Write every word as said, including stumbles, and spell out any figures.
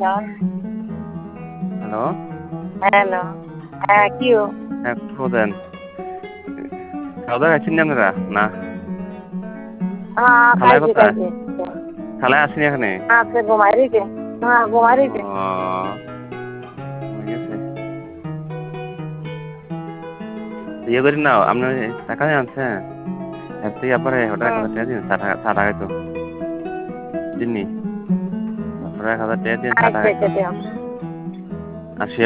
hello hello হ্যাঁ কিও হ্যাঁ প্রধান খাওয়া দাওয়া খাচ্ছেন আপনারা না হ্যাঁ খালায় খাইছি কোথায় খাইছি খালায় আসেনি এখানে আজকে ঘুমাই রয়েছে হ্যাঁ ঘুমাই রয়েছে ও হয়ে গেছে ইয়ে করি না আপনি টাকা নিয়ে আনছেন এর থেকে আপনার হোটেল এক হুম হাজার টাকা দিন চা টাকা চা টাকা তো দিননি এক হাজার টাকা দিন চা টাকা আচ্ছা আচ্ছা দিও আর সে